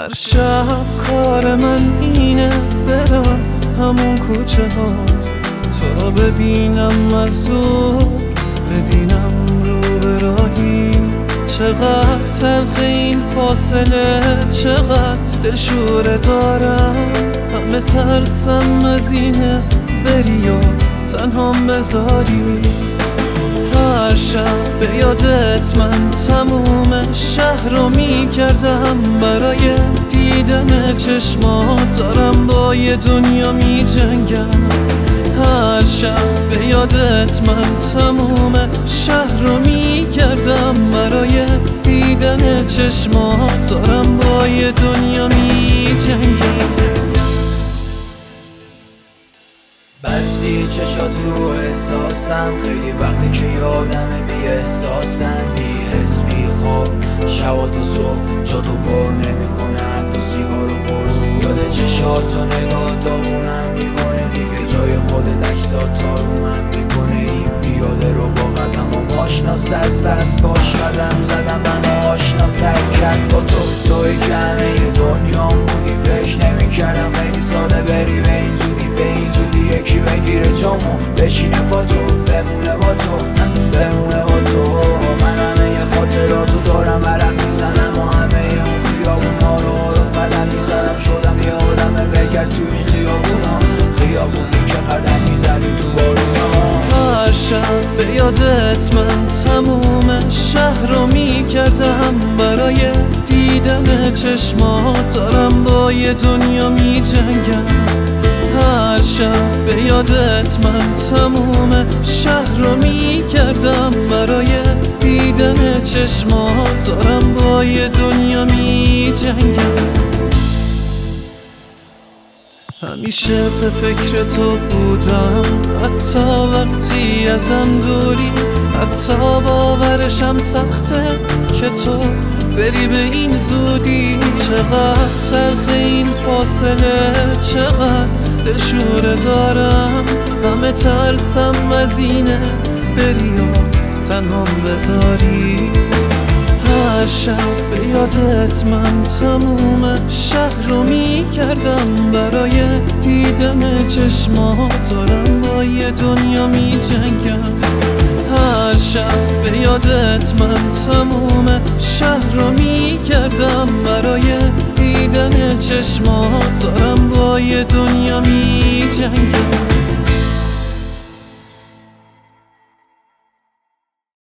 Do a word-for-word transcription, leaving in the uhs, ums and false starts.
هر شب کار من اینه برم همون کوچه ها، تو رو ببینم از دور، ببینم رو به راهی. چقدر تلخ این فاصله، چقدر دلشوره دارم. همه ترسم از اینه بری و تنهام بذاری. هر شب به یادت من تموم شهر رو میکردم، برای دیدن چشمات دارم با یه دنیا میجنگم. هر شب به یادت من تموم شهر رو میکردم، برای دیدن چشمات دارم با یه دنیا میجنگم. بستی چشات رو احساسم، خیلی وقتی که یادم بی احساسم، بی حس بی خواب شب تا صبح جا تو پر نمیکنه، حتی سیگار و قرص یاد چشات و نگاه داغونم میکنه. دیگه جای خودت عکسات تارومم میکنه. این بیاده رو با قدم و آشناست، از بس باش قدم زدم منو آشنا تر کرد با تو. توی که همه دنیام بودی، فکر نمیکردم خیلی ساده بری به این زودی، به این زودی یکی بگیره جامو بشینه با تو، بمونه با تو، بمونه با تو. من همه یه خاطراتو دارم عرق میزنم و همه اون خیابونا رو آروم قدم میزنم. شدم یه آدمه بگرد تو این خیابونا، خیابونی که قدم میزدی تو بارونا. هر شب به یادت من تموم شهر رو میکردم، برای دیدن چشمات دارم با یه دنیا میجنگم. هر شب به یادت من تموم شهر رو میکردم، برای دیدن چشمات دارم با یه دنیا میجنگم. همیشه به فکر تو بودم، حتی وقتی ازم دوری، حتی باورشم سخته که تو بری به این زودی. چقدر تلخ این فاصله، چقدر دلشوره دارم. همه ترسم از اینه بری و تنهام بذاری. هر شب به یادت من تموم شهر رو میکردم، برای دیدن چشمات دارم با یه دنیا میجنگم. هر شب به یادت من تموم شهر رو میکردم، برای دیدن چشمات دارم با یه دنیا میجنگم.